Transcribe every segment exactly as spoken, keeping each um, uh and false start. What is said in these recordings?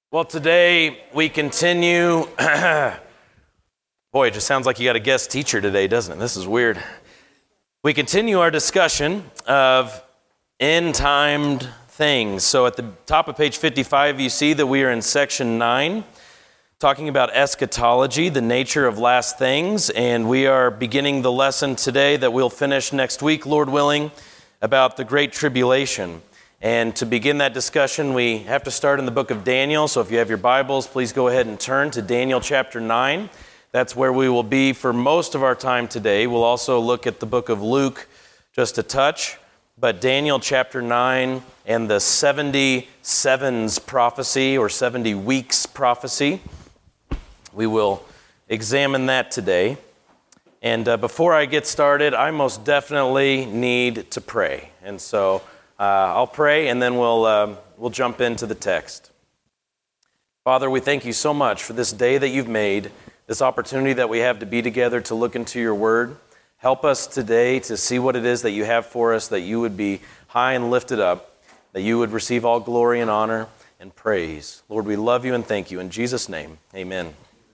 Well, today we continue. Boy, it just sounds like you got a guest teacher today, doesn't it? This is weird. We continue our discussion of end-timed things. So at the top of page fifty-five, you see that we are in section nine, talking about eschatology, the nature of last things. And we are beginning the lesson today that we'll finish next week, Lord willing, about the Great Tribulation. And to begin that discussion, we have to start in the book of Daniel. So if you have your Bibles, please go ahead and turn to Daniel chapter nine. That's where we will be for most of our time today. We'll also look at the book of Luke just a touch. But Daniel chapter nine and the seventy sevens prophecy or seventy weeks prophecy, we will examine that today. And uh, before I get started, I most definitely need to pray. And so Uh, I'll pray, and then we'll uh, we'll jump into the text. Father, we thank you so much for this day that you've made, this opportunity that we have to be together to look into your word. Help us today to see what it is that you have for us, that you would be high and lifted up, that you would receive all glory and honor and praise. Lord, we love you and thank you. In Jesus' name, amen.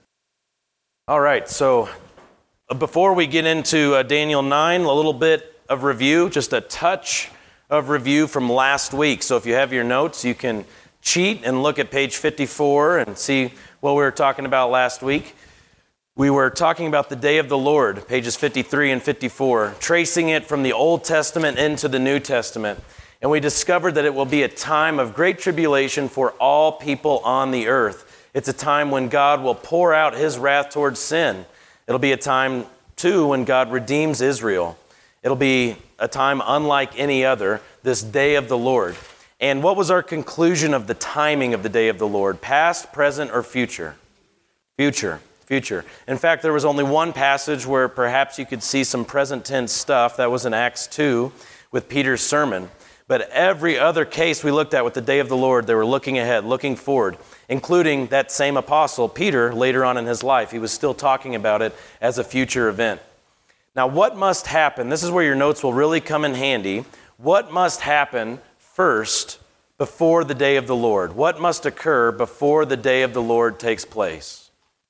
All right, so before we get into uh, Daniel nine, a little bit of review, just a touch of review from last week. So if you have your notes, you can cheat and look at page fifty-four and see what we were talking about last week. We were talking about the day of the Lord, pages fifty-three and fifty-four, tracing it from the Old Testament into the New Testament. And we discovered that it will be a time of great tribulation for all people on the earth. It's a time when God will pour out his wrath towards sin. It'll be a time, too, when God redeems Israel. It'll be a time unlike any other, this day of the Lord. And what was our conclusion of the timing of the day of the Lord? Past, present, or future? Future, future. In fact, there was only one passage where perhaps you could see some present tense stuff. That was in Acts two with Peter's sermon. But every other case we looked at with the day of the Lord, they were looking ahead, looking forward, including that same apostle, Peter, later on in his life. He was still talking about it as a future event. Now, what must happen? This is where your notes will really come in handy. What must happen first before the day of the Lord? What must occur before the day of the Lord takes place?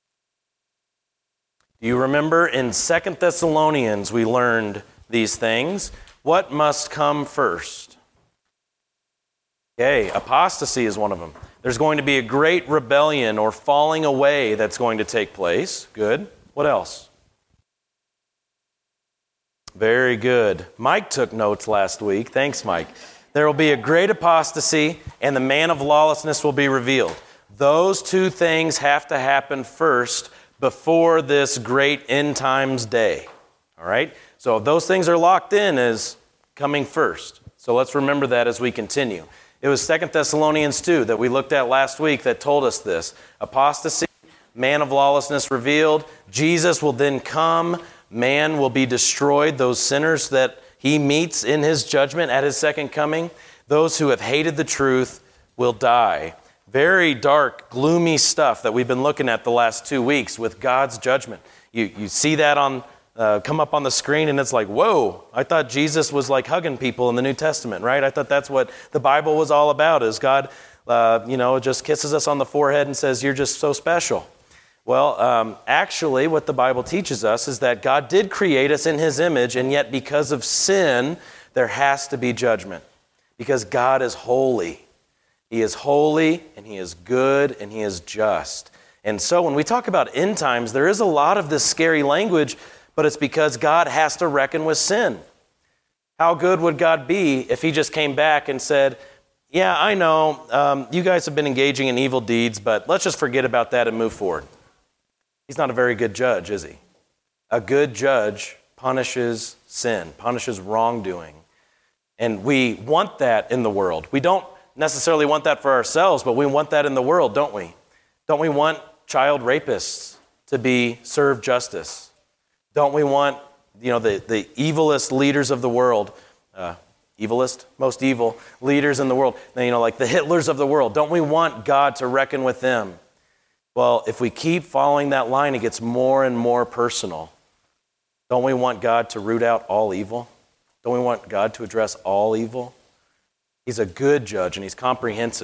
Do you remember in Second Thessalonians we learned these things? What must come first? Okay, apostasy is one of them. There's going to be a great rebellion or falling away that's going to take place. Good. What else? Very good. Mike took notes last week. Thanks, Mike. There will be a great apostasy, and the man of lawlessness will be revealed. Those two things have to happen first before this great end times day. All right? So those things are locked in as coming first. So let's remember that as we continue. It was Second Thessalonians two that we looked at last week that told us this. Apostasy, man of lawlessness revealed. Jesus will then come. Man will be destroyed, those sinners that he meets in his judgment at his second coming. Those who have hated the truth will die. Very dark, gloomy stuff that we've been looking at the last two weeks with God's judgment. You you see that on uh, come up on the screen and it's like, whoa, I thought Jesus was like hugging people in the New Testament, right? I thought that's what the Bible was all about, is God, uh, you know, just kisses us on the forehead and says, you're just so special. Well, um, actually, what the Bible teaches us is that God did create us in his image, and yet because of sin, there has to be judgment. Because God is holy. He is holy, and he is good, and he is just. And so when we talk about end times, there is a lot of this scary language, but it's because God has to reckon with sin. How good would God be if he just came back and said, yeah, I know, um, you guys have been engaging in evil deeds, but let's just forget about that and move forward. He's not a very good judge, is he? A good judge punishes sin, punishes wrongdoing. And we want that in the world. We don't necessarily want that for ourselves, but we want that in the world, don't we? Don't we want child rapists to be served justice? Don't we want, you know, the, the evilest leaders of the world, uh, evilest, most evil leaders in the world, you know, like the Hitlers of the world, don't we want God to reckon with them? Well, if we keep following that line, it gets more and more personal. Don't we want God to root out all evil? Don't we want God to address all evil? He's a good judge and he's comprehensive.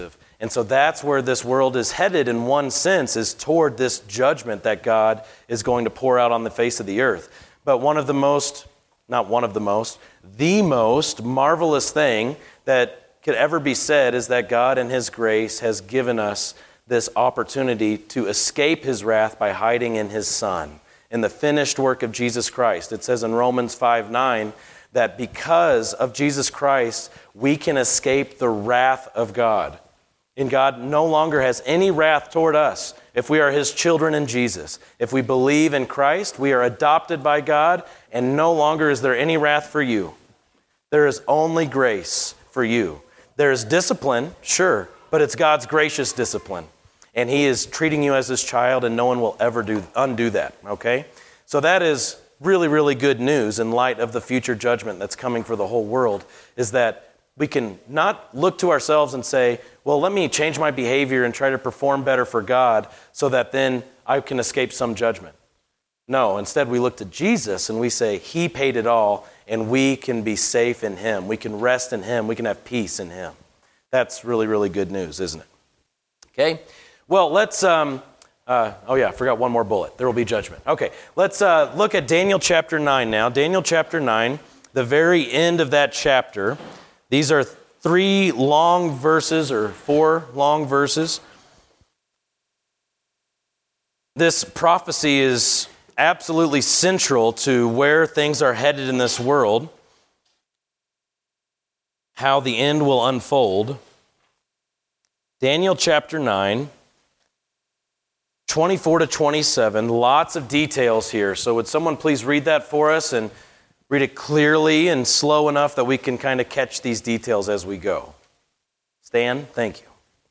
And so that's where this world is headed in one sense, is toward this judgment that God is going to pour out on the face of the earth. But one of the most, not one of the most, the most marvelous thing that could ever be said is that God in His grace has given us this opportunity to escape His wrath by hiding in His Son, in the finished work of Jesus Christ. It says in Romans five nine that because of Jesus Christ, we can escape the wrath of God. And God no longer has any wrath toward us if we are His children in Jesus. If we believe in Christ, we are adopted by God, and no longer is there any wrath for you. There is only grace for you. There is discipline, sure, but it's God's gracious discipline. And He is treating you as His child, and no one will ever do undo that, okay? So that is really, really good news in light of the future judgment that's coming for the whole world, is that we can not look to ourselves and say, well, let me change my behavior and try to perform better for God so that then I can escape some judgment. No, instead we look to Jesus and we say, He paid it all, and we can be safe in Him. We can rest in Him. We can have peace in Him. That's really, really good news, isn't it? Okay, well, let's, um, uh, oh yeah, I forgot one more bullet. There will be judgment. Okay, let's uh, look at Daniel chapter nine now. Daniel chapter nine, the very end of that chapter. These are three long verses, or four long verses. This prophecy is absolutely central to where things are headed in this world, how the end will unfold. Daniel chapter nine, twenty-four to twenty-seven, lots of details here. So would someone please read that for us and read it clearly and slow enough that we can kind of catch these details as we go. Stan, thank you.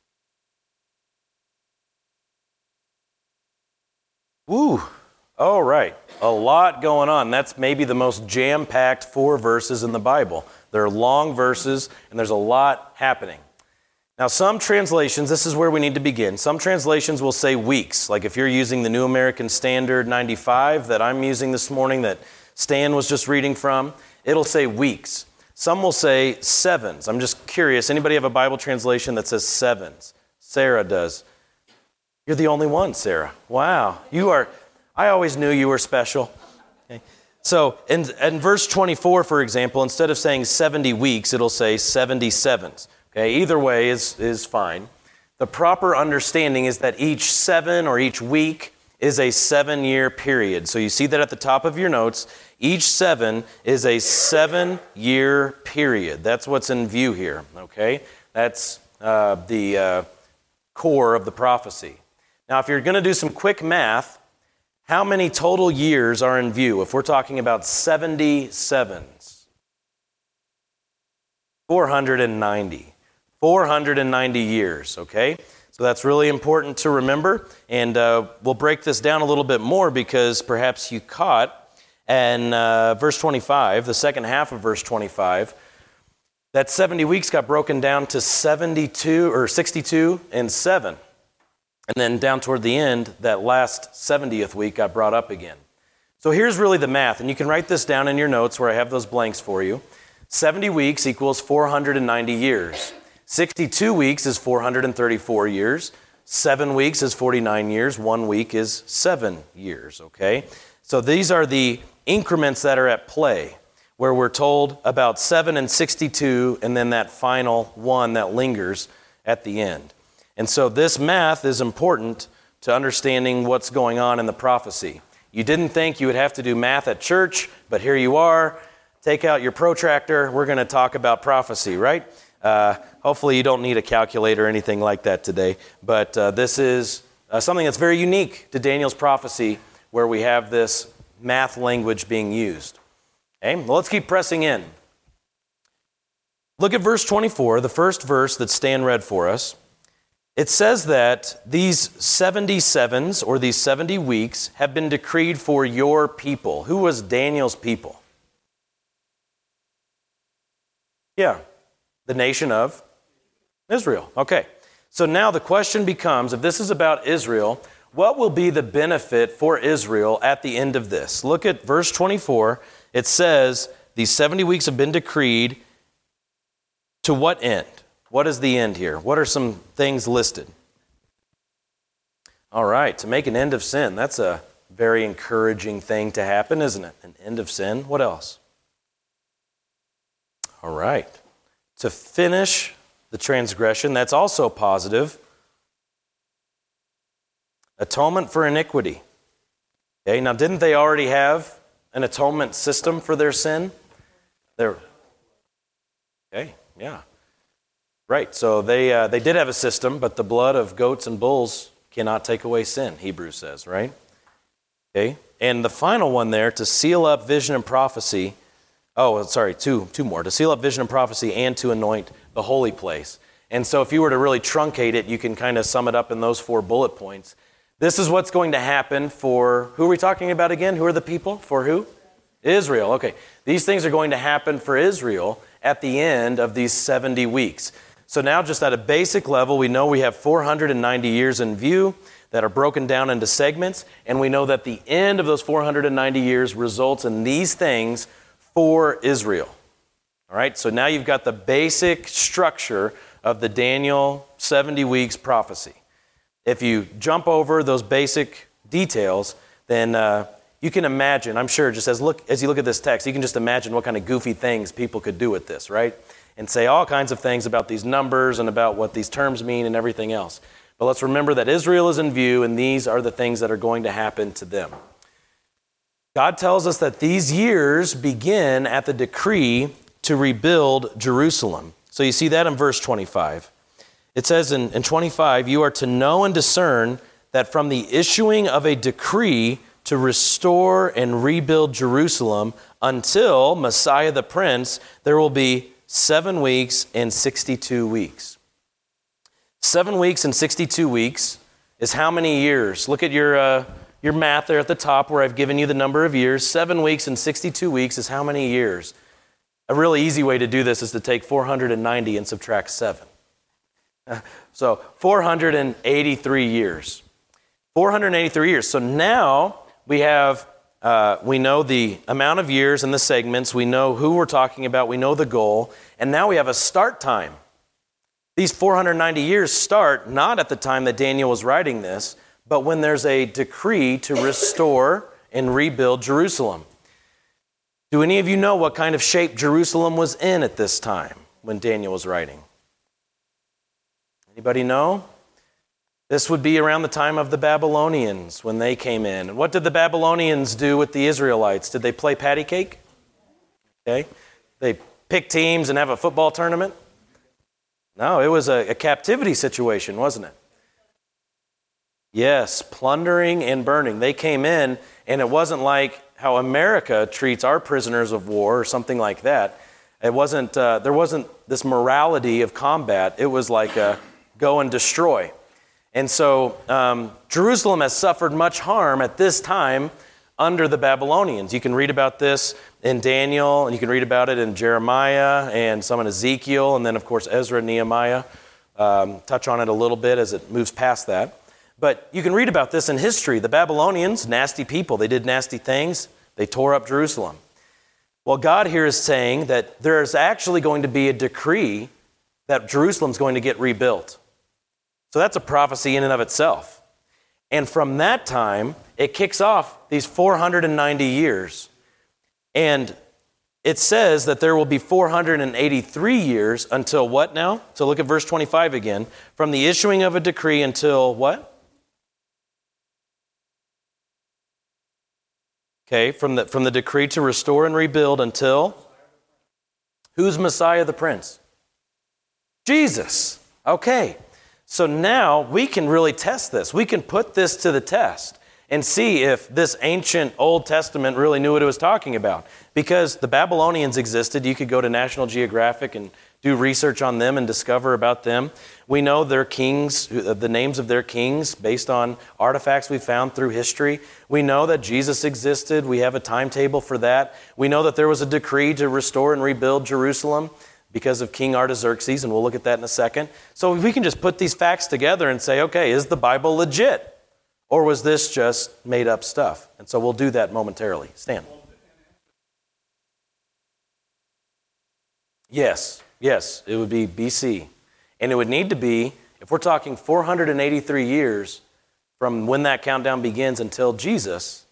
Woo, all right. A lot going on. That's maybe the most jam-packed four verses in the Bible. They're long verses, and there's a lot happening. Now, some translations, this is where we need to begin. Some translations will say weeks, like if you're using the New American Standard ninety-five that I'm using this morning that Stan was just reading from, it'll say weeks. Some will say sevens. I'm just curious, anybody have a Bible translation that says sevens? Sarah does. You're the only one, Sarah. Wow. You are, I always knew you were special. Okay. So in, in verse twenty-four, for example, instead of saying seventy weeks, it'll say seventy-sevens. Okay, either way is, is fine. The proper understanding is that each seven or each week is a seven-year period. So you see that at the top of your notes. Each seven is a seven-year period. That's what's in view here, okay? That's uh, the uh, core of the prophecy. Now, if you're going to do some quick math, how many total years are in view? If we're talking about seventy-sevens, four hundred ninety. four hundred ninety years, okay? So that's really important to remember, and uh, we'll break this down a little bit more because perhaps you caught in uh, verse twenty-five, the second half of verse twenty-five, that seventy weeks got broken down to seventy-two or sixty-two and seven. And then down toward the end, that last seventieth week got brought up again. So here's really the math, and you can write this down in your notes where I have those blanks for you. seventy weeks equals four hundred ninety years. sixty-two weeks is four hundred thirty-four years. Seven weeks is forty-nine years. One week is seven years, okay? So these are the increments that are at play, where we're told about seven and sixty-two, and then that final one that lingers at the end. And so this math is important to understanding what's going on in the prophecy. You didn't think you would have to do math at church, but here you are. Take out your protractor. We're going to talk about prophecy, right? Uh, hopefully you don't need a calculator or anything like that today, but uh, this is uh, something that's very unique to Daniel's prophecy, where we have this math language being used. Okay, well, let's keep pressing in. Look at verse twenty-four, the first verse that Stan read for us. It says that these seventy-sevens, or these seventy weeks, have been decreed for your people. Who was Daniel's people? Yeah. The nation of Israel. Okay, so now the question becomes, if this is about Israel, what will be the benefit for Israel at the end of this? Look at verse twenty-four. It says, these seventy weeks have been decreed to what end? What is the end here? What are some things listed? All right, to make an end of sin. That's a very encouraging thing to happen, isn't it? An end of sin. What else? All right. To finish the transgression, that's also positive. Atonement for iniquity. Okay, now didn't they already have an atonement system for their sin? There. Okay, yeah. Right, so they uh, they did have a system, but the blood of goats and bulls cannot take away sin, Hebrews says, right? Okay, and the final one there, to seal up vision and prophecy. Oh, sorry, two, two more. To seal up vision and prophecy and to anoint the holy place. And so if you were to really truncate it, you can kind of sum it up in those four bullet points. This is what's going to happen for, who are we talking about again? Who are the people? For who? Israel, okay. These things are going to happen for Israel at the end of these seventy weeks. So now just at a basic level, we know we have four hundred ninety years in view that are broken down into segments, and we know that the end of those four hundred ninety years results in these things for Israel. All right, so now you've got the basic structure of the Daniel seventy weeks prophecy. If you jump over those basic details, then uh, you can imagine, I'm sure, just as look as you look at this text, you can just imagine what kind of goofy things people could do with this, right? And say all kinds of things about these numbers and about what these terms mean and everything else. But let's remember that Israel is in view, and these are the things that are going to happen to them. God tells us that these years begin at the decree to rebuild Jerusalem. So you see that in verse twenty-five. It says in, in twenty-five, you are to know and discern that from the issuing of a decree to restore and rebuild Jerusalem until Messiah the Prince, there will be seven weeks and sixty-two weeks. Seven weeks and sixty-two weeks is how many years? Look at your uh, your math there at the top where I've given you the number of years. Seven weeks and sixty-two weeks is how many years? A really easy way to do this is to take four hundred ninety and subtract seven. So four hundred eighty-three years. four hundred eighty-three years. So now we have, uh, we know the amount of years and the segments. We know who we're talking about. We know the goal. And now we have a start time. These four hundred ninety years start not at the time that Daniel was writing this, but when there's a decree to restore and rebuild Jerusalem. Do any of you know what kind of shape Jerusalem was in at this time when Daniel was writing? Anybody know? This would be around the time of the Babylonians when they came in. And what did the Babylonians do with the Israelites? Did they play patty cake? Okay. They pick teams and have a football tournament? No, it was a, a captivity situation, wasn't it? Yes, plundering and burning. They came in, and it wasn't like how America treats our prisoners of war or something like that. It wasn't. Uh, there wasn't this morality of combat. It was like a go and destroy. And so um, Jerusalem has suffered much harm at this time under the Babylonians. You can read about this in Daniel, and you can read about it in Jeremiah and some in Ezekiel, and then, of course, Ezra and Nehemiah. Um, touch on it a little bit as it moves past that. But you can read about this in history. The Babylonians, nasty people. They did nasty things. They tore up Jerusalem. Well, God here is saying that there's actually going to be a decree that Jerusalem's going to get rebuilt. So that's a prophecy in and of itself. And from that time, it kicks off these four hundred ninety years. And it says that there will be four hundred eighty-three years until what now? So look at verse twenty-five again. From the issuing of a decree until what? Okay, from the, from the decree to restore and rebuild until? Who's Messiah the Prince? Jesus. Okay. So now we can really test this. We can put this to the test and see if this ancient Old Testament really knew what it was talking about. Because the Babylonians existed. You could go to National Geographic and do research on them and discover about them. We know their kings, the names of their kings based on artifacts we found through history. We know that Jesus existed. We have a timetable for that. We know that there was a decree to restore and rebuild Jerusalem because of King Artaxerxes, and we'll look at that in a second. So we can just put these facts together and say, okay, is the Bible legit? Or was this just made up stuff? And so we'll do that momentarily. Stan. Yes, yes, it would be B C. And it would need to be, if we're talking four hundred eighty-three years from when that countdown begins until Jesus,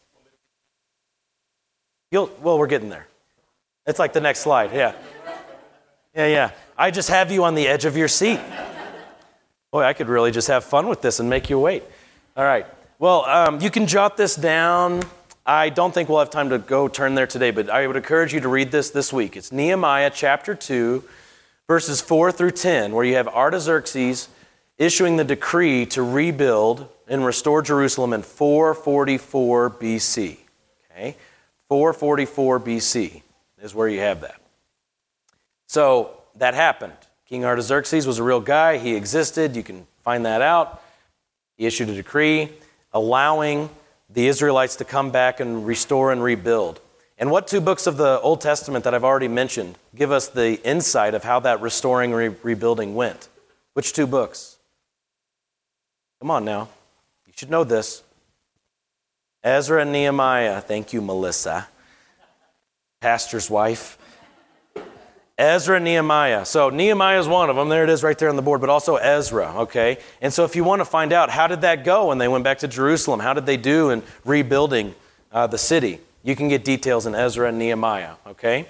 you'll, well, we're getting there. It's like the next slide, yeah. Yeah, yeah. I just have you on the edge of your seat. Boy, I could really just have fun with this and make you wait. All right. Well, um, you can jot this down. I don't think we'll have time to go turn there today, but I would encourage you to read this this week. It's Nehemiah chapter two, verses four through ten, where you have Artaxerxes issuing the decree to rebuild and restore Jerusalem in four forty-four B C. Okay? four forty-four B C is where you have that. So that happened. King Artaxerxes was a real guy. He existed. You can find that out. He issued a decree allowing the Israelites to come back and restore and rebuild. And what two books of the Old Testament that I've already mentioned give us the insight of how that restoring and re- rebuilding went? Which two books? Come on now. You should know this. Ezra and Nehemiah. Thank you, Melissa. Pastor's wife. Ezra and Nehemiah. So Nehemiah is one of them. There it is right there on the board, but also Ezra, okay? And so if you want to find out how did that go when they went back to Jerusalem, how did they do in rebuilding uh, the city, you can get details in Ezra and Nehemiah, okay?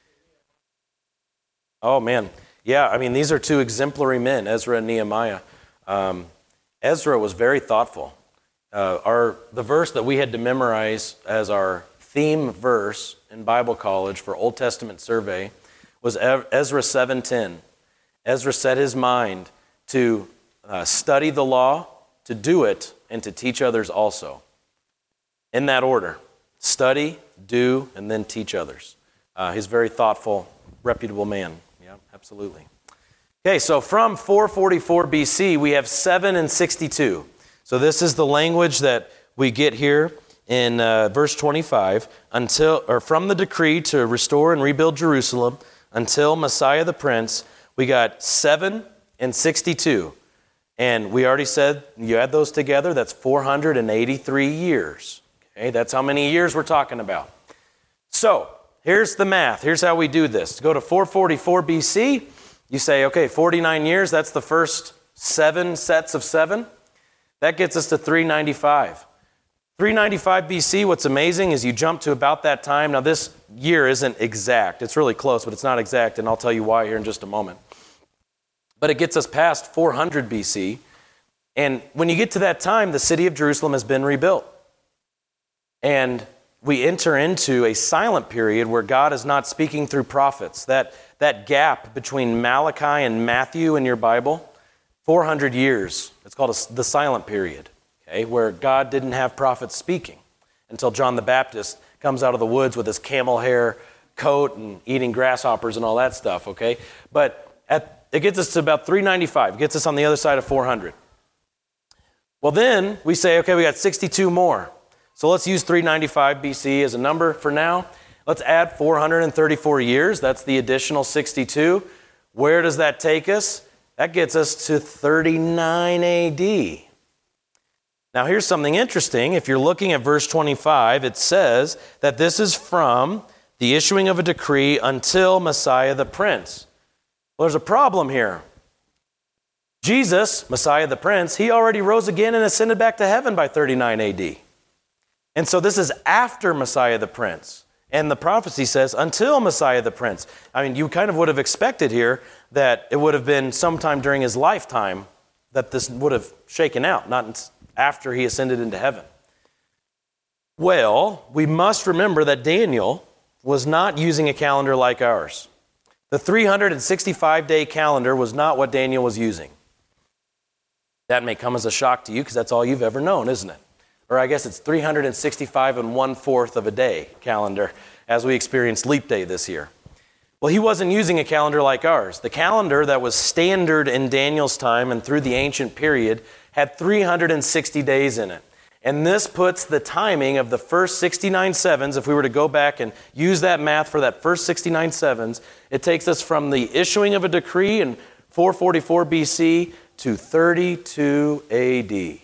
Oh, man. Yeah, I mean, these are two exemplary men, Ezra and Nehemiah. Um, Ezra was very thoughtful. Uh, our the verse that we had to memorize as our theme verse in Bible college for Old Testament survey was Ezra seven ten. Ezra set his mind to uh, study the law, to do it, and to teach others also. In that order. Study, do, and then teach others. Uh, he's a very thoughtful, reputable man. Yeah, absolutely. Okay, so from four forty-four B C, we have seven and sixty-two. So this is the language that we get here in uh, verse twenty-five. Until, or from the decree to restore and rebuild Jerusalem, until Messiah the Prince, we got seven and sixty-two. And we already said, you add those together, that's four hundred eighty-three years. Okay, that's how many years we're talking about. So, here's the math. Here's how we do this. To go to four forty-four B C, you say, okay, forty-nine years, that's the first seven sets of seven. That gets us to three ninety-five. three ninety-five B C, what's amazing is you jump to about that time. Now this year isn't exact. It's really close, but it's not exact, and I'll tell you why here in just a moment. But it gets us past four hundred B C, and when you get to that time, the city of Jerusalem has been rebuilt. And we enter into a silent period where God is not speaking through prophets. That, that gap between Malachi and Matthew in your Bible, four hundred years, it's called a, the silent period. Okay, where God didn't have prophets speaking until John the Baptist comes out of the woods with his camel hair coat and eating grasshoppers and all that stuff, okay? But at, it gets us to about three ninety-five. It gets us on the other side of four hundred. Well, then we say, okay, we got sixty-two more. So let's use three ninety-five B C as a number for now. Let's add four hundred thirty-four years. That's the additional sixty-two. Where does that take us? That gets us to thirty-nine A D. Now, here's something interesting. If you're looking at verse twenty-five, it says that this is from the issuing of a decree until Messiah the Prince. Well, there's a problem here. Jesus, Messiah the Prince, he already rose again and ascended back to heaven by thirty-nine A D. And so this is after Messiah the Prince. And the prophecy says, until Messiah the Prince. I mean, you kind of would have expected here that it would have been sometime during his lifetime that this would have shaken out, not after he ascended into heaven. Well, we must remember that Daniel was not using a calendar like ours. The three hundred sixty-five day calendar was not what Daniel was using. That may come as a shock to you because that's all you've ever known, isn't it? Or I guess it's three hundred sixty-five and one-fourth of a day calendar as we experienced Leap Day this year. Well, he wasn't using a calendar like ours. The calendar that was standard in Daniel's time and through the ancient period had three hundred sixty days in it. And this puts the timing of the first sixty-nine sevens, if we were to go back and use that math for that first sixty-nine sevens, it takes us from the issuing of a decree in four forty-four B C to thirty-two A D.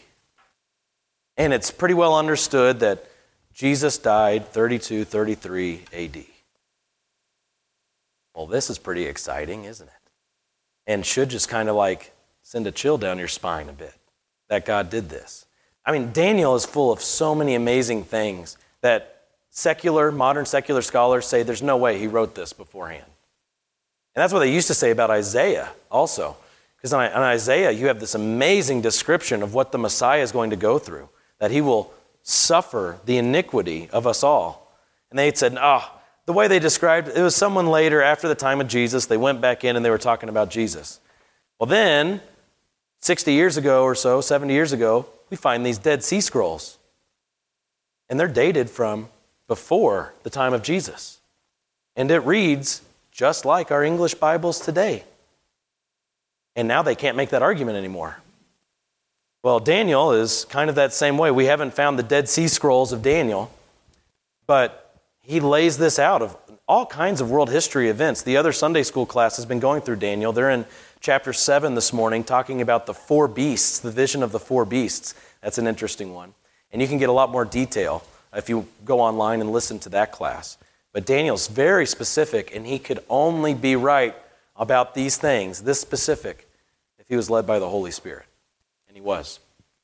And it's pretty well understood that Jesus died thirty-two, thirty-three A D. Well, this is pretty exciting, isn't it? And should just kind of like send a chill down your spine a bit that God did this. I mean, Daniel is full of so many amazing things that secular, modern secular scholars say there's no way he wrote this beforehand. And that's what they used to say about Isaiah also. Because in Isaiah, you have this amazing description of what the Messiah is going to go through, that he will suffer the iniquity of us all. And they said, oh, the way they described it, it was someone later after the time of Jesus, they went back in and they were talking about Jesus. Well then, sixty years ago or so, seventy years ago, we find these Dead Sea Scrolls. And they're dated from before the time of Jesus. And it reads just like our English Bibles today. And now they can't make that argument anymore. Well, Daniel is kind of that same way. We haven't found the Dead Sea Scrolls of Daniel, but he lays this out of all kinds of world history events. The other Sunday school class has been going through Daniel. They're in chapter seven this morning, talking about the four beasts, the vision of the four beasts. That's an interesting one. And you can get a lot more detail if you go online and listen to that class. But Daniel's very specific, and he could only be right about these things, this specific, if he was led by the Holy Spirit. And he was.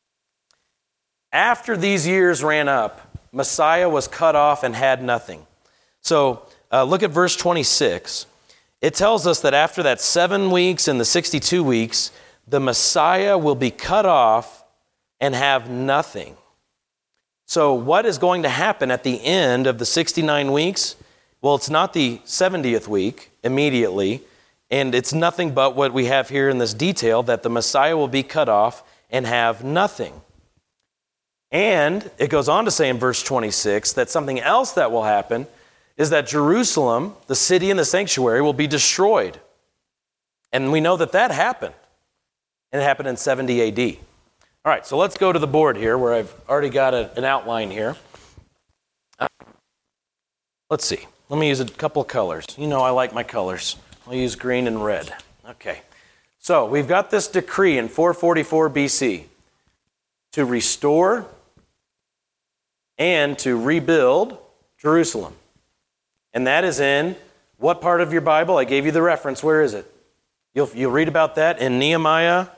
After these years ran up, Messiah was cut off and had nothing. So uh, look at verse twenty-six. It tells us that after that seven weeks and the sixty-two weeks, the Messiah will be cut off and have nothing. So what is going to happen at the end of the sixty-nine weeks? Well, it's not the seventieth week immediately, and it's nothing but what we have here in this detail, that the Messiah will be cut off and have nothing. And it goes on to say in verse twenty-six that something else that will happen is that Jerusalem, the city and the sanctuary, will be destroyed. And we know that that happened. And it happened in seventy A D. All right, so let's go to the board here where I've already got a, an outline here. Uh, let's see. Let me use a couple of colors. You know I like my colors. I'll use green and red. Okay. So we've got this decree in four forty-four B C to restore and to rebuild Jerusalem. And that is in what part of your Bible? I gave you the reference. Where is it? You'll, you'll read about that in Nehemiah.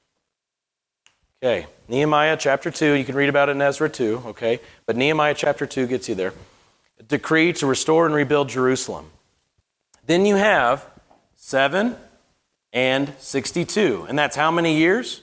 Okay, Nehemiah chapter two. You can read about it in Ezra two, okay? But Nehemiah chapter two gets you there. A decree to restore and rebuild Jerusalem. Then you have seven and sixty-two. And that's how many years?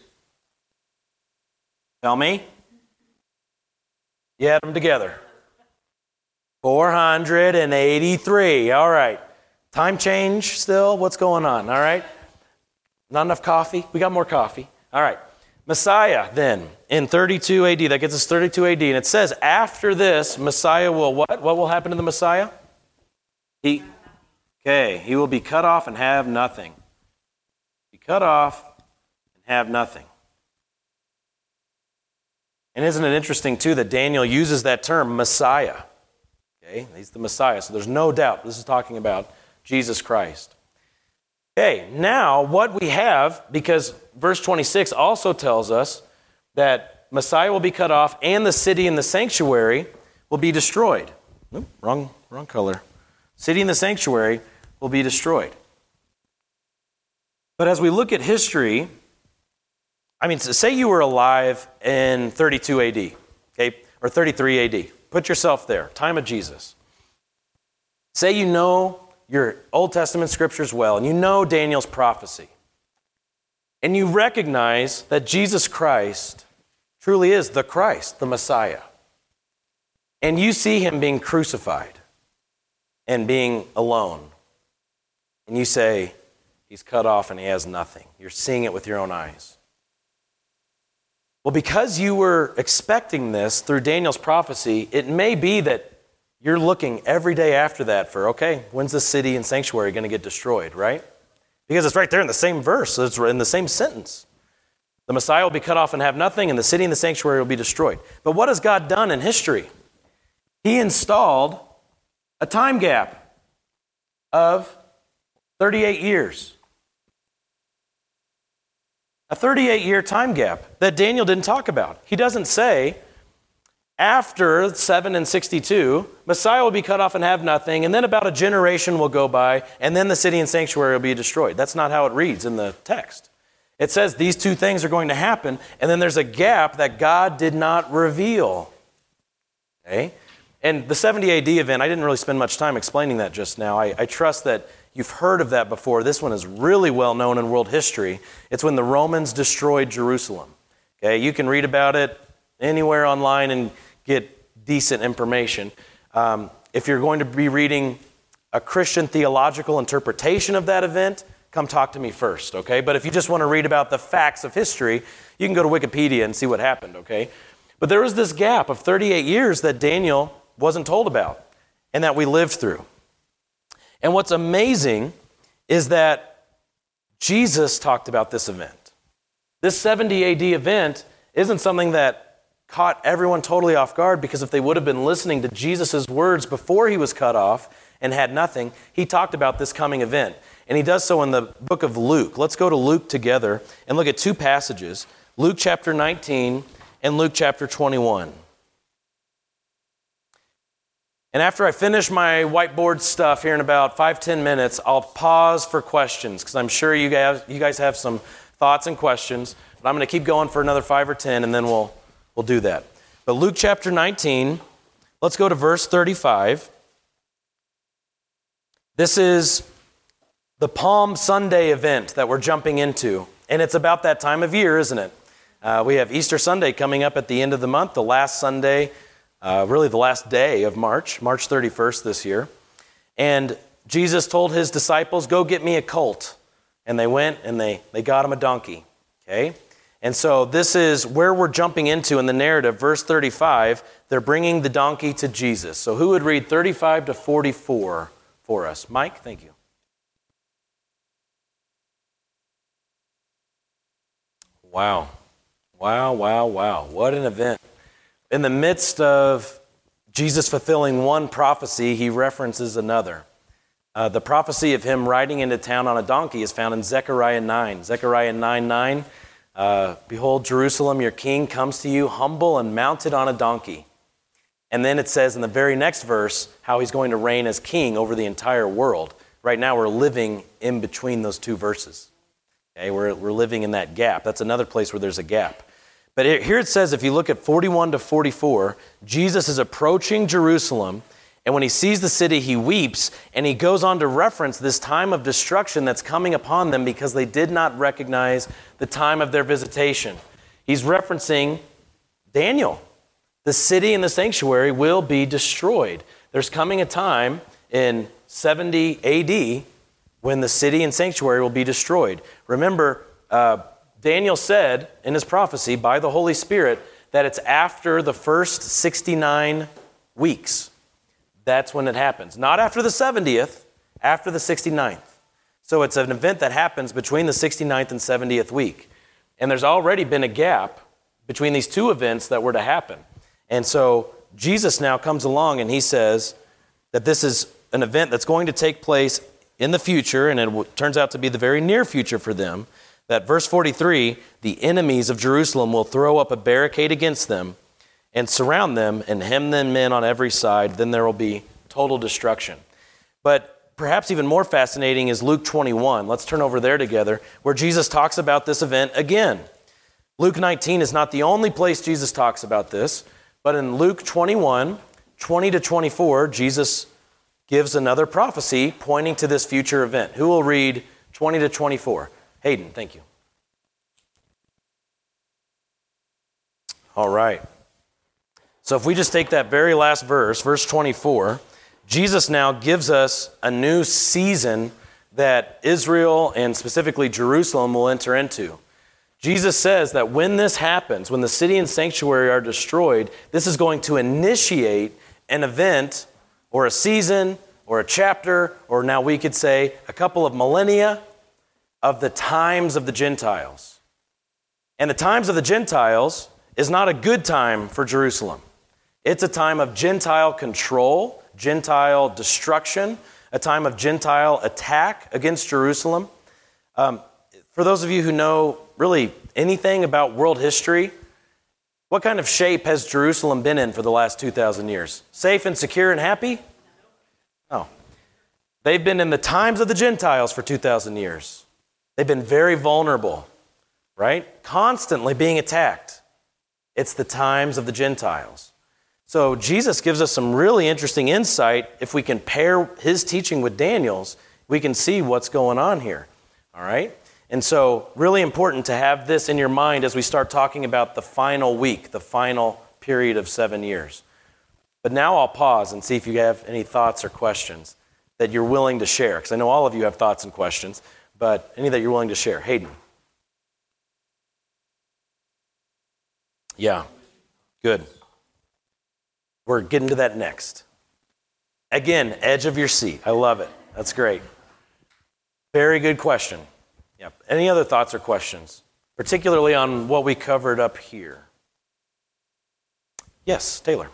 Tell me. You add them together. four hundred eighty-three. All right. Time change still? What's going on? All right. Not enough coffee? We got more coffee. All right. Messiah then in thirty-two A D. That gets us thirty-two A D. And it says after this, Messiah will what? What will happen to the Messiah? He, okay, he will be cut off and have nothing. Be cut off and have nothing. And isn't it interesting, too, that Daniel uses that term, Messiah? Okay, he's the Messiah, so there's no doubt this is talking about Jesus Christ. Okay, now what we have, because verse twenty-six also tells us that Messiah will be cut off and the city and the sanctuary will be destroyed. Oop, wrong, wrong color. City and the sanctuary will be destroyed. But as we look at history, I mean, say you were alive in thirty-two A D, okay, or thirty-three A D. Put yourself there, time of Jesus. Say you know your Old Testament scriptures well, and you know Daniel's prophecy, and you recognize that Jesus Christ truly is the Christ, the Messiah, and you see him being crucified and being alone, and you say, he's cut off and he has nothing. You're seeing it with your own eyes. Well, because you were expecting this through Daniel's prophecy, it may be that you're looking every day after that for, okay, when's the city and sanctuary going to get destroyed, right? Because it's right there in the same verse, it's in the same sentence. The Messiah will be cut off and have nothing, and the city and the sanctuary will be destroyed. But what has God done in history? He installed a time gap of thirty-eight years. A thirty-eight year time gap that Daniel didn't talk about. He doesn't say, after seven and sixty-two, Messiah will be cut off and have nothing, and then about a generation will go by, and then the city and sanctuary will be destroyed. That's not how it reads in the text. It says these two things are going to happen, and then there's a gap that God did not reveal. Okay? And the seventy A D event, I didn't really spend much time explaining that just now. I, I trust that you've heard of that before. This one is really well known in world history. It's when the Romans destroyed Jerusalem. Okay? You can read about it anywhere online and get decent information. Um, if you're going to be reading a Christian theological interpretation of that event, come talk to me first, okay? But if you just want to read about the facts of history, you can go to Wikipedia and see what happened, okay? But there was this gap of thirty-eight years that Daniel wasn't told about and that we lived through. And what's amazing is that Jesus talked about this event. This seventy A D event isn't something that caught everyone totally off guard, because if they would have been listening to Jesus' words before he was cut off and had nothing, he talked about this coming event. And he does so in the book of Luke. Let's go to Luke together and look at two passages, Luke chapter nineteen and Luke chapter twenty-one. And after I finish my whiteboard stuff here in about five, ten minutes, I'll pause for questions, because I'm sure you guys, you guys have some thoughts and questions. But I'm going to keep going for another five or ten, and then we'll, we'll do that. But Luke chapter nineteen, let's go to verse thirty-five. This is the Palm Sunday event that we're jumping into. And it's about that time of year, isn't it? Uh, we have Easter Sunday coming up at the end of the month, the last Sunday, uh, really the last day of March, March thirty-first this year. And Jesus told his disciples, go get me a colt. And they went and they, they got him a donkey. Okay? And so this is where we're jumping into in the narrative, verse thirty-five. They're bringing the donkey to Jesus. So who would read thirty-five to forty-four for us? Mike, thank you. Wow. Wow, wow, wow. What an event. In the midst of Jesus fulfilling one prophecy, he references another. Uh, the prophecy of him riding into town on a donkey is found in Zechariah nine. Zechariah nine nine, uh, behold, Jerusalem, your king comes to you, humble and mounted on a donkey. And then it says in the very next verse how he's going to reign as king over the entire world. Right now we're living in between those two verses. Okay, we're, we're living in that gap. That's another place where there's a gap. But it, here it says, if you look at forty-one to forty-four, Jesus is approaching Jerusalem, and when he sees the city, he weeps, and he goes on to reference this time of destruction that's coming upon them because they did not recognize the time of their visitation. He's referencing Daniel. The city and the sanctuary will be destroyed. There's coming a time in seventy A D when the city and sanctuary will be destroyed. Remember, uh, Daniel said in his prophecy by the Holy Spirit that it's after the first sixty-nine weeks. That's when it happens. Not after the seventieth, after the sixty-ninth. So it's an event that happens between the sixty-ninth and seventieth week. And there's already been a gap between these two events that were to happen. And so Jesus now comes along and he says that this is an event that's going to take place in the future, and it w- turns out to be the very near future for them, that verse forty-three, the enemies of Jerusalem will throw up a barricade against them and surround them and hem them in on every side. Then there will be total destruction. But perhaps even more fascinating is Luke twenty-one. Let's turn over there together, where Jesus talks about this event again. Luke nineteen is not the only place Jesus talks about this, but in Luke twenty-one, twenty to twenty-four, Jesus gives another prophecy pointing to this future event. Who will read twenty to twenty-four? Hayden, thank you. All right. So if we just take that very last verse, verse twenty-four, Jesus now gives us a new season that Israel and specifically Jerusalem will enter into. Jesus says that when this happens, when the city and sanctuary are destroyed, this is going to initiate an event or a season or a chapter, or now we could say a couple of millennia of the times of the Gentiles. And the times of the Gentiles is not a good time for Jerusalem. It's a time of Gentile control, Gentile destruction, a time of Gentile attack against Jerusalem. Um, for those of you who know really anything about world history, what kind of shape has Jerusalem been in for the last two thousand years? Safe and secure and happy? No. They've been in the times of the Gentiles for two thousand years. They've been very vulnerable. right? Constantly being attacked. It's the times of the Gentiles. So Jesus gives us some really interesting insight. If we can pair his teaching with Daniel's, we can see what's going on here, all right? And so really important to have this in your mind as we start talking about the final week, the final period of seven years. But now I'll pause and see if you have any thoughts or questions that you're willing to share, because I know all of you have thoughts and questions, but any that you're willing to share. Hayden. Yeah, good. We're getting to that next. Again, edge of your seat. I love it. That's great. Very good question. Yep. Any other thoughts or questions, particularly on what we covered up here? Yes, Taylor.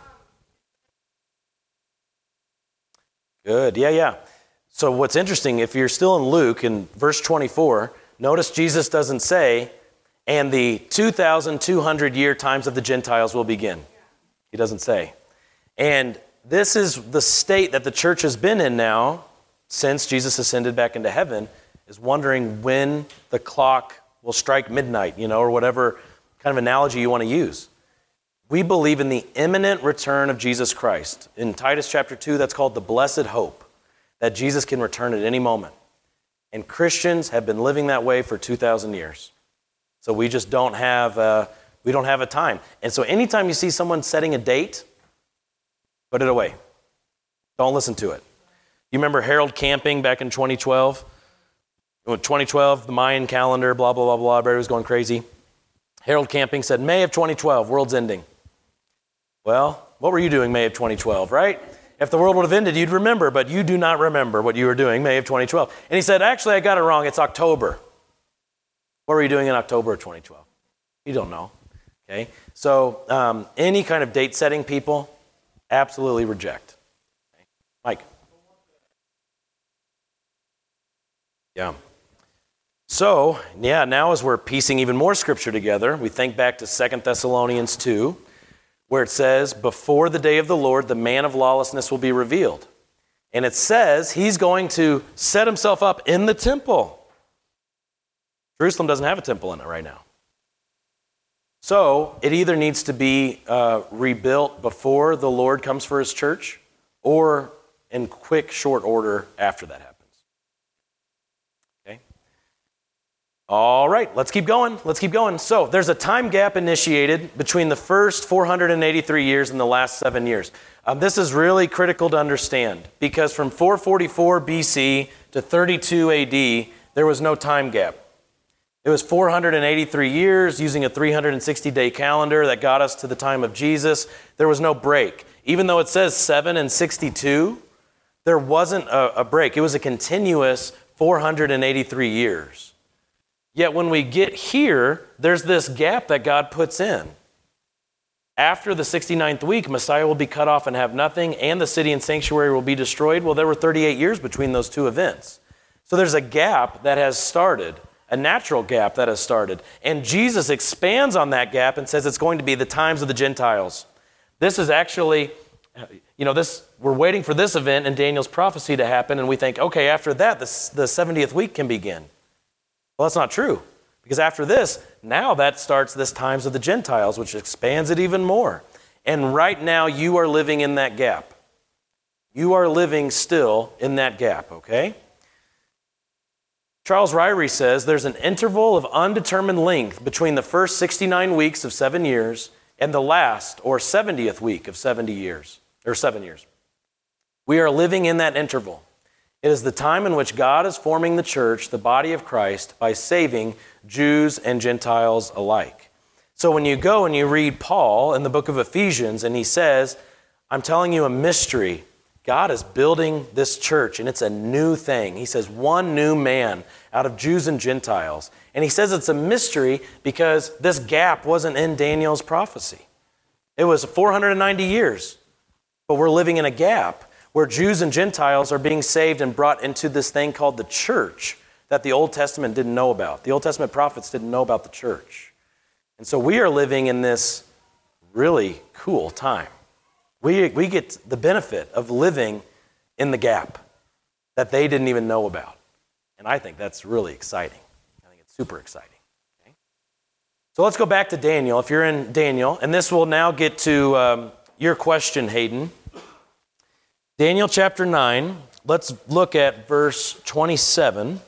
Good. Yeah, yeah. So what's interesting, if you're still in Luke, in verse twenty-four, notice Jesus doesn't say, and the two thousand two hundred year times of the Gentiles will begin. He doesn't say. And this is the state that the church has been in now since Jesus ascended back into heaven, is wondering when the clock will strike midnight, you know, or whatever kind of analogy you want to use. We believe in the imminent return of Jesus Christ. In Titus chapter two, that's called the blessed hope, that Jesus can return at any moment. And Christians have been living that way for two thousand years. So we just don't have a, we don't have a time. And so anytime you see someone setting a date, put it away. Don't listen to it. You remember Harold Camping back in twenty twelve? twenty twelve, the Mayan calendar, blah, blah, blah, blah, everybody was going crazy. Harold Camping said, May of twenty twelve, world's ending. Well, what were you doing May of twenty twelve, right? If the world would have ended, you'd remember, but you do not remember what you were doing May of twenty twelve. And he said, actually, I got it wrong. It's October. What were you doing in October of twenty twelve? You don't know, okay? So um, any kind of date setting, people, absolutely reject. Okay? Mike. Yeah. So, yeah, now as we're piecing even more scripture together, we think back to Second Thessalonians two, where it says, before the day of the Lord, the man of lawlessness will be revealed. And it says he's going to set himself up in the temple. Jerusalem doesn't have a temple in it right now. So it either needs to be uh, rebuilt before the Lord comes for his church, or in quick, short order after that happens. Okay? All right, let's keep going. Let's keep going. So there's a time gap initiated between the first four hundred eighty-three years and the last seven years. Um, this is really critical to understand, because from four forty-four B C to thirty-two A D, there was no time gap. It was four hundred eighty-three years using a three hundred sixty day calendar that got us to the time of Jesus. There was no break. Even though it says seven and sixty-two, there wasn't a, a break. It was a continuous four hundred eighty-three years. Yet when we get here, there's this gap that God puts in. After the sixty-ninth week, Messiah will be cut off and have nothing, and the city and sanctuary will be destroyed. Well, there were thirty-eight years between those two events. So there's a gap that has started. A natural gap that has started. And Jesus expands on that gap and says it's going to be the times of the Gentiles. This is actually, you know, this we're waiting for this event in Daniel's prophecy to happen, and we think, okay, after that, the, the seventieth week can begin. Well, that's not true. Because after this, now that starts this times of the Gentiles, which expands it even more. And right now, you are living in that gap. You are living still in that gap, okay? Charles Ryrie says there's an interval of undetermined length between the first sixty-nine weeks of seven years and the last or seventieth week of seventy years, or seven years. We are living in that interval. It is the time in which God is forming the church, the body of Christ, by saving Jews and Gentiles alike. So when you go and you read Paul in the book of Ephesians, and he says, I'm telling you a mystery. God is building this church, and it's a new thing. He says one new man out of Jews and Gentiles. And he says it's a mystery because this gap wasn't in Daniel's prophecy. It was four hundred ninety years, but we're living in a gap where Jews and Gentiles are being saved and brought into this thing called the church that the Old Testament didn't know about. The Old Testament prophets didn't know about the church. And so we are living in this really cool time. We, we get the benefit of living in the gap that they didn't even know about. And I think that's really exciting. I think it's super exciting. Okay? So let's go back to Daniel, if you're in Daniel, and this will now get to um, your question, Hayden. Daniel chapter nine, let's look at verse twenty-seven.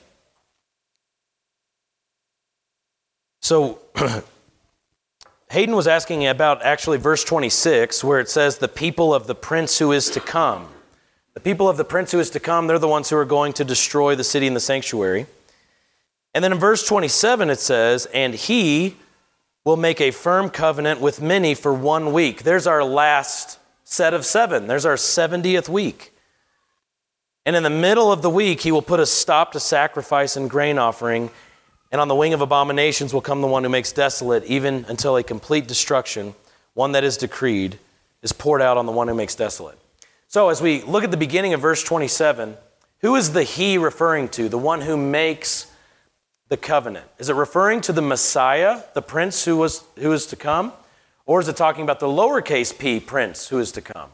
So Hayden was asking about actually verse twenty-six, where it says, the people of the prince who is to come. The people of the prince who is to come, they're the ones who are going to destroy the city and the sanctuary. And then in verse twenty-seven it says, and he will make a firm covenant with many for one week. There's our last set of seven. There's our seventieth week. And in the middle of the week, he will put a stop to sacrifice and grain offering. And on the wing of abominations will come the one who makes desolate, even until a complete destruction, one that is decreed, is poured out on the one who makes desolate. So as we look at the beginning of verse twenty-seven, who is the he referring to? The one who makes the covenant. Is it referring to the Messiah, the prince who was who is to come? Or is it talking about the lowercase p prince who is to come?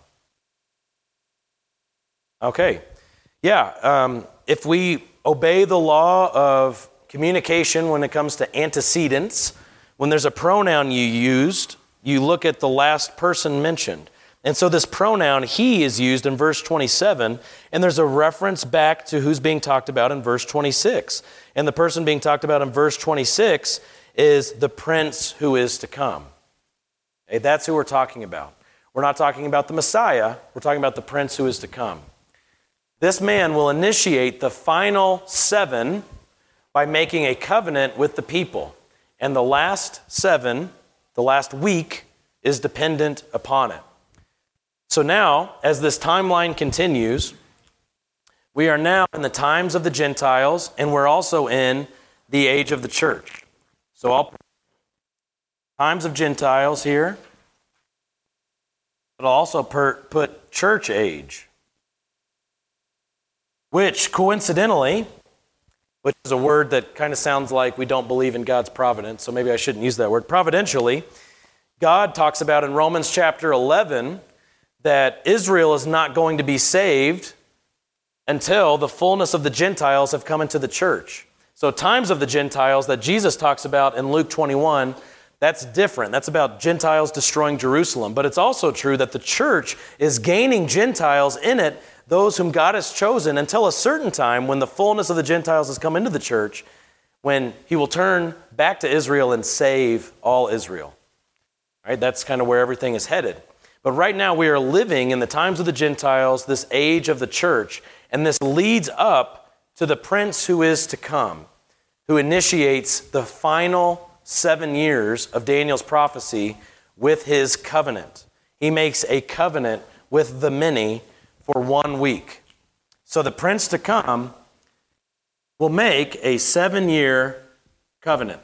Okay. Yeah. Um, if we obey the law of communication when it comes to antecedents, when there's a pronoun you used, you look at the last person mentioned. And so this pronoun, he, is used in verse twenty-seven, and there's a reference back to who's being talked about in verse twenty-six. And the person being talked about in verse twenty-six is the prince who is to come. Okay, that's who we're talking about. We're not talking about the Messiah, we're talking about the prince who is to come. This man will initiate the final seven by making a covenant with the people. And the last seven, the last week, is dependent upon it. So now, as this timeline continues, we are now in the times of the Gentiles, and we're also in the age of the church. So I'll put times of Gentiles here, but I'll also per, put church age, which coincidentally, which is a word that kind of sounds like we don't believe in God's providence, so maybe I shouldn't use that word. Providentially, God talks about in Romans chapter eleven that Israel is not going to be saved until the fullness of the Gentiles have come into the church. So times of the Gentiles that Jesus talks about in Luke twenty-one, that's different. That's about Gentiles destroying Jerusalem. But it's also true that the church is gaining Gentiles in it, those whom God has chosen, until a certain time when the fullness of the Gentiles has come into the church, when he will turn back to Israel and save all Israel. All right, that's kind of where everything is headed. But right now we are living in the times of the Gentiles, this age of the church, and this leads up to the prince who is to come, who initiates the final seven years of Daniel's prophecy with his covenant. He makes a covenant with the many for one week. So the prince to come will make a seven-year covenant.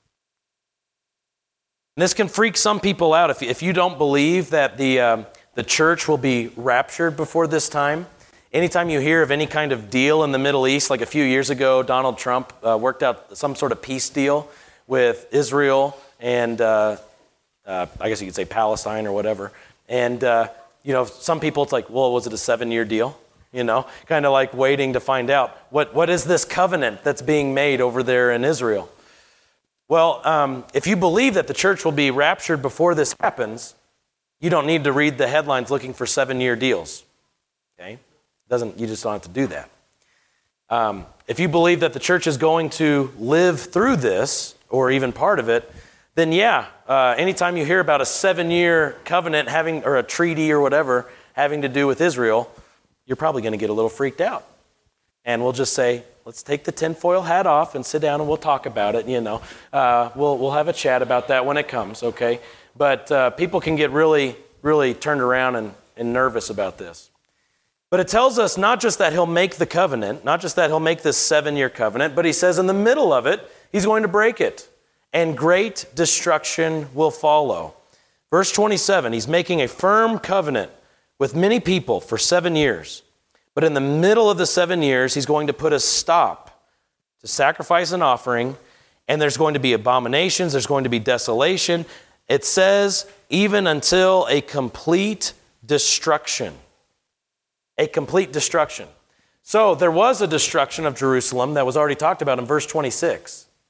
And this can freak some people out. If you, if you don't believe that the, um, the church will be raptured before this time, anytime you hear of any kind of deal in the Middle East, like a few years ago, Donald Trump uh, worked out some sort of peace deal with Israel and uh, uh, I guess you could say Palestine or whatever. And, uh, you know, some people, it's like, well, was it a seven-year deal? You know, kind of like waiting to find out. What What is this covenant that's being made over there in Israel? Well, um, if you believe that the church will be raptured before this happens, you don't need to read the headlines looking for seven-year deals. Okay? Doesn't you just don't have to do that. Um, if you believe that the church is going to live through this, or even part of it, then yeah, uh, anytime you hear about a seven-year covenant having, or a treaty or whatever, having to do with Israel, you're probably going to get a little freaked out. And we'll just say, let's take the tinfoil hat off and sit down and we'll talk about it, you know. Uh, we'll we'll have a chat about that when it comes, okay? But uh, people can get really, really turned around and, and nervous about this. But it tells us not just that he'll make the covenant, not just that he'll make this seven-year covenant, but he says in the middle of it, he's going to break it. And great destruction will follow. Verse twenty-seven, he's making a firm covenant with many people for seven years. But in the middle of the seven years, he's going to put a stop to sacrifice and offering, and there's going to be abominations, there's going to be desolation. It says, even until a complete destruction. A complete destruction. So there was a destruction of Jerusalem that was already talked about in verse twenty-six.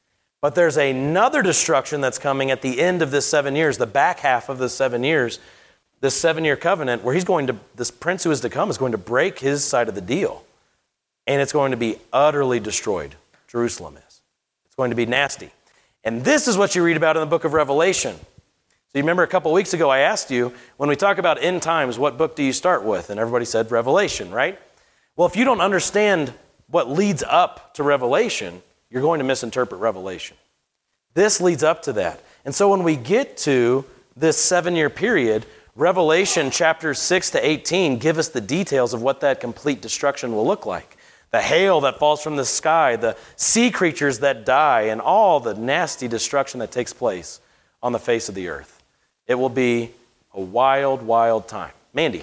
But there's another destruction that's coming at the end of this seven years, the back half of the seven years, this seven-year covenant, where he's going to, this prince who is to come is going to break his side of the deal. And it's going to be utterly destroyed. Jerusalem is. It's going to be nasty. And this is what you read about in the book of Revelation. So you remember a couple weeks ago I asked you, when we talk about end times, what book do you start with? And everybody said Revelation, right? Well, if you don't understand what leads up to Revelation, you're going to misinterpret Revelation. This leads up to that. And so when we get to this seven-year period, Revelation chapters six to eighteen give us the details of what that complete destruction will look like. The hail that falls from the sky, the sea creatures that die, and all the nasty destruction that takes place on the face of the earth. It will be a wild, wild time. Mandy.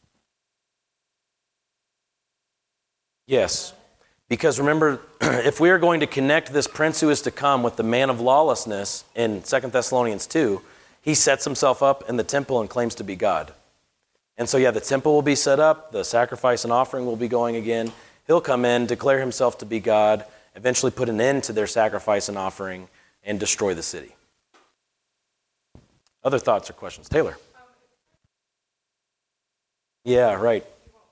Yes. Because remember, if we are going to connect this prince who is to come with the man of lawlessness in Second Thessalonians two, he sets himself up in the temple and claims to be God. And so, yeah, the temple will be set up, the sacrifice and offering will be going again. He'll come in, declare himself to be God, eventually put an end to their sacrifice and offering, and destroy the city. Other thoughts or questions? Taylor? Yeah, right.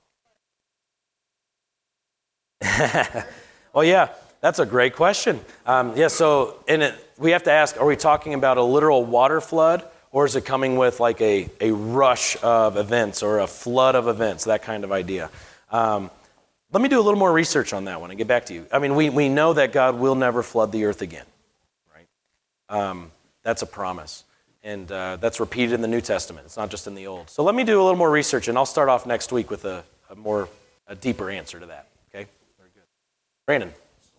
Well, yeah, that's a great question. Um, yeah, so in it, we have to ask, are we talking about a literal water flood, or is it coming with like a, a rush of events or a flood of events, that kind of idea? Um, let me do a little more research on that one and get back to you. I mean, we, we know that God will never flood the earth again, right? Um, that's a promise. And uh, that's repeated in the New Testament. It's not just in the Old. So let me do a little more research, and I'll start off next week with a, a more a deeper answer to that. Okay? Very good. Brandon.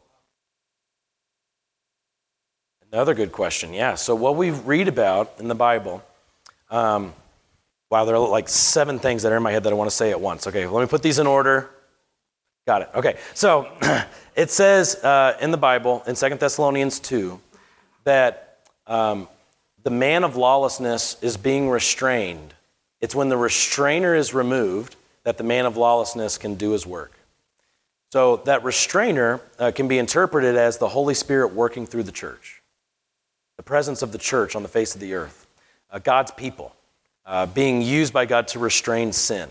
Another good question. Yeah. So what we read about in the Bible, um, wow, there are like seven things that are in my head that I want to say at once. Okay, let me put these in order. Got it. Okay. So it says uh, in the Bible, in Second Thessalonians two, that um, the man of lawlessness is being restrained. It's when the restrainer is removed that the man of lawlessness can do his work. So that restrainer uh, can be interpreted as the Holy Spirit working through the church, the presence of the church on the face of the earth, uh, God's people uh, being used by God to restrain sin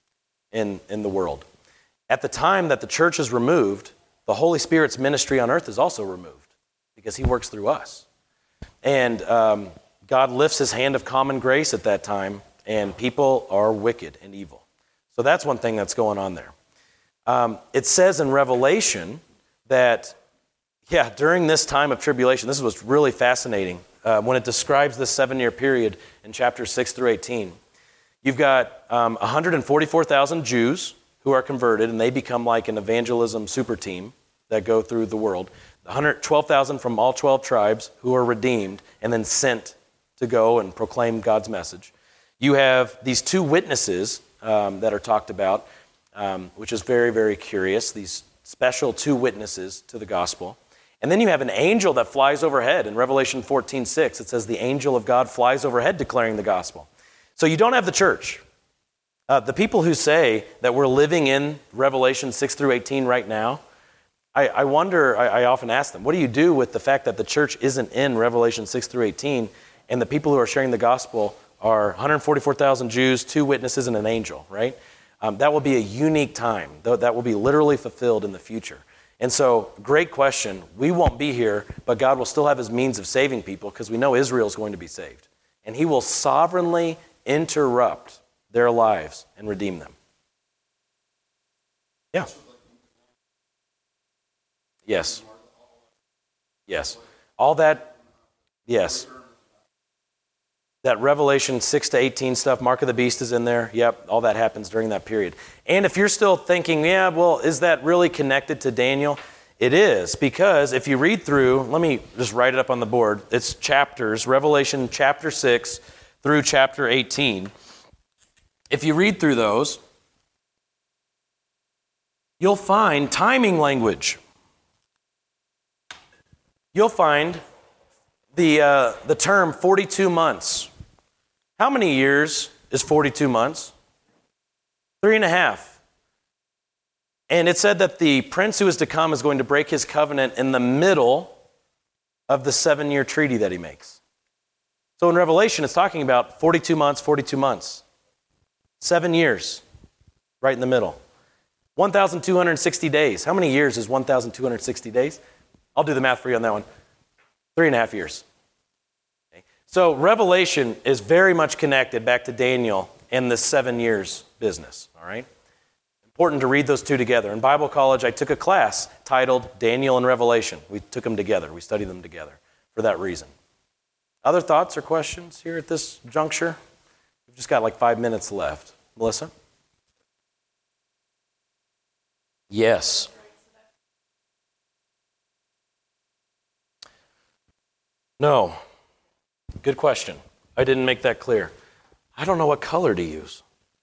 in, in the world. At the time that the church is removed, the Holy Spirit's ministry on earth is also removed because he works through us. And um, God lifts his hand of common grace at that time, and people are wicked and evil. So that's one thing that's going on there. Um, it says in Revelation that, yeah, during this time of tribulation, this is what's really fascinating, uh, when it describes this seven-year period in chapters six through eighteen, you've got um, one hundred forty-four thousand Jews who are converted, and they become like an evangelism super team that go through the world. one hundred twelve thousand from all twelve tribes who are redeemed and then sent to go and proclaim God's message. You have these two witnesses um, that are talked about, um, which is very, very curious, these special two witnesses to the gospel. And then you have an angel that flies overhead. In Revelation fourteen six, it says the angel of God flies overhead declaring the gospel. So you don't have the church. Uh, the people who say that we're living in Revelation six through eighteen right now, I, I wonder, I, I often ask them, what do you do with the fact that the church isn't in Revelation six through eighteen, and the people who are sharing the gospel are one hundred forty-four thousand Jews, two witnesses, and an angel, right? Um, that will be a unique time. That will be literally fulfilled in the future. And so, great question. We won't be here, but God will still have his means of saving people because we know Israel is going to be saved. And he will sovereignly interrupt their lives and redeem them. Yeah. Yes. Yes. All that, yes. That Revelation six to eighteen stuff, Mark of the Beast is in there. Yep, all that happens during that period. And if you're still thinking, yeah, well, is that really connected to Daniel? It is, because if you read through, let me just write it up on the board. It's chapters, Revelation chapter six through chapter eighteen. If you read through those, you'll find timing language. You'll find the uh, the term forty-two months. How many years is forty-two months? Three and a half. And it said that the prince who is to come is going to break his covenant in the middle of the seven-year treaty that he makes. So in Revelation, it's talking about forty-two months, forty-two months. Seven years, right in the middle. one thousand two hundred sixty days. How many years is one thousand two hundred sixty days? I'll do the math for you on that one. Three and a half years. Okay. So Revelation is very much connected back to Daniel and the seven years business, all right? Important to read those two together. In Bible college, I took a class titled Daniel and Revelation. We took them together. We studied them together for that reason. Other thoughts or questions here at this juncture? We've just got like five minutes left. Melissa? Yes. No. Good question. I didn't make that clear. I don't know what color to use.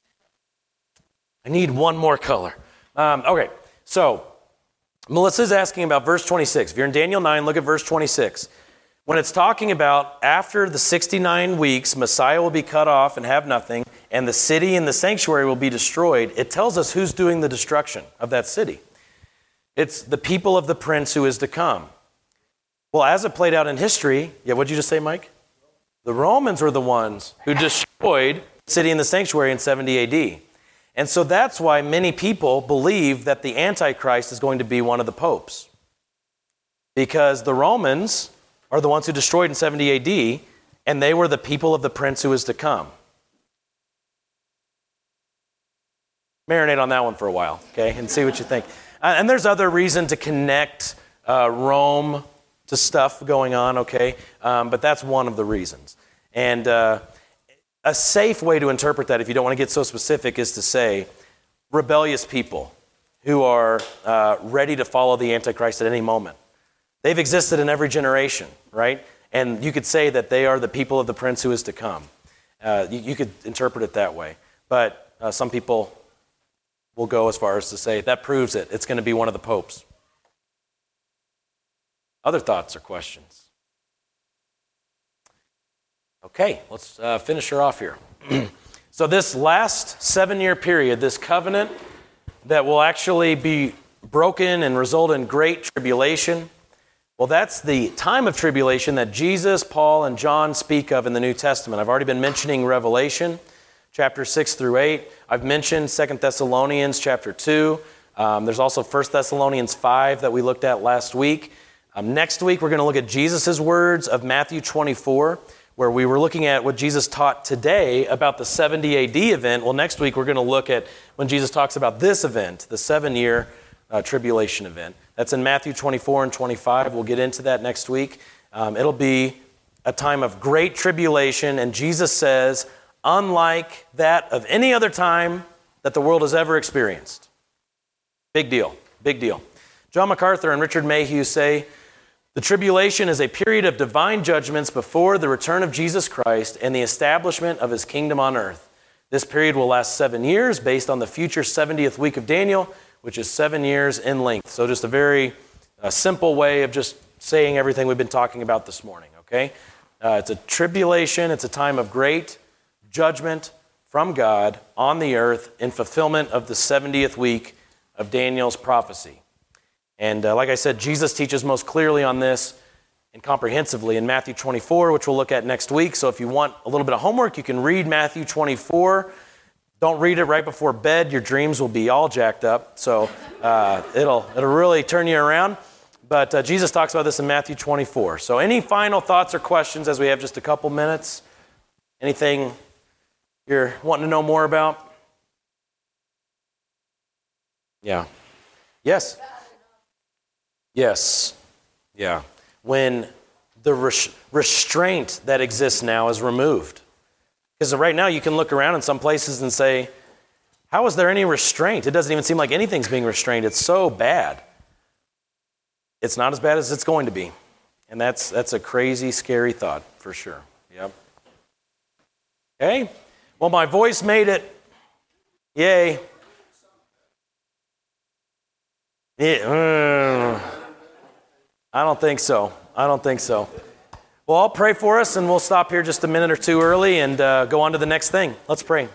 I need one more color. Um, okay, so Melissa's asking about verse twenty-six. If you're in Daniel nine, look at verse twenty-six. When it's talking about after the sixty-nine weeks, Messiah will be cut off and have nothing, and the city and the sanctuary will be destroyed, it tells us who's doing the destruction of that city. It's the people of the prince who is to come. Well, as it played out in history, yeah, what'd you just say, Mike? The Romans were the ones who destroyed the city and the sanctuary in seventy A D. And so that's why many people believe that the Antichrist is going to be one of the popes. Because the Romans are the ones who destroyed in seventy A D, and they were the people of the prince who is to come. Marinate on that one for a while, okay, and see what you think. And there's other reason to connect uh, Rome to stuff going on, okay, um, but that's one of the reasons. And uh, a safe way to interpret that, if you don't want to get so specific, is to say rebellious people who are uh, ready to follow the Antichrist at any moment. They've existed in every generation, right? And you could say that they are the people of the prince who is to come. Uh, you, you could interpret it that way. But uh, some people will go as far as to say that proves it. It's going to be one of the popes. Other thoughts or questions? Okay, let's uh, finish her off here. So this last seven-year period, this covenant that will actually be broken and result in great tribulation, well, that's the time of tribulation that Jesus, Paul, and John speak of in the New Testament. I've already been mentioning Revelation, chapter six through eight. I've mentioned Second Thessalonians, chapter two. Um, there's also First Thessalonians five that we looked at last week. Um, next week, we're going to look at Jesus' words of Matthew twenty-four, where we were looking at what Jesus taught today about the seventy A D event. Well, next week, we're going to look at when Jesus talks about this event, the seven-year uh, tribulation event. That's in Matthew twenty-four and twenty-five. We'll get into that next week. Um, it'll be a time of great tribulation, and Jesus says, unlike that of any other time that the world has ever experienced. Big deal, big deal. John MacArthur and Richard Mayhew say, the tribulation is a period of divine judgments before the return of Jesus Christ and the establishment of his kingdom on earth. This period will last seven years based on the future seventieth week of Daniel, which is seven years in length. So just a very uh, simple way of just saying everything we've been talking about this morning, okay? Uh, it's a tribulation. It's a time of great judgment from God on the earth in fulfillment of the seventieth week of Daniel's prophecy. And uh, like I said, Jesus teaches most clearly on this and comprehensively in Matthew twenty-four, which we'll look at next week. So if you want a little bit of homework, you can read Matthew twenty-four. Don't read it right before bed. Your dreams will be all jacked up. So uh, it'll, it'll really turn you around. But uh, Jesus talks about this in Matthew twenty-four. So any final thoughts or questions as we have just a couple minutes? Anything you're wanting to know more about? Yeah. Yes? Yes. Yeah. When the res- restraint that exists now is removed. Because right now you can look around in some places and say, how is there any restraint? It doesn't even seem like anything's being restrained. It's so bad. It's not as bad as it's going to be. And that's that's a crazy, scary thought for sure. Yep. Okay. Well, my voice made it. Yay. Yeah. Uh, I don't think so. I don't think so. Well, I'll pray for us, and we'll stop here just a minute or two early and uh, go on to the next thing. Let's pray.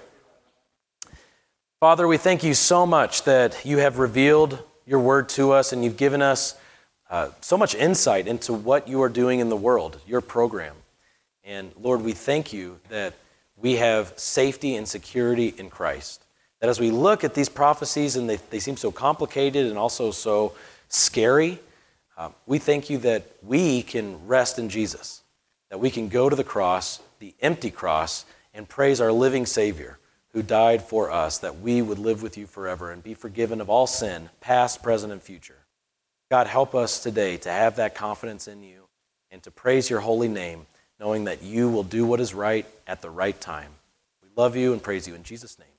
Father, we thank you so much that you have revealed your word to us, and you've given us uh, so much insight into what you are doing in the world, your program. And Lord, we thank you that we have safety and security in Christ. That as we look at these prophecies and they, they seem so complicated and also so scary, uh, we thank you that we can rest in Jesus, that we can go to the cross, the empty cross, and praise our living Savior who died for us, that we would live with you forever and be forgiven of all sin, past, present, and future. God, help us today to have that confidence in you and to praise your holy name, knowing that you will do what is right at the right time. We love you and praise you in Jesus' name.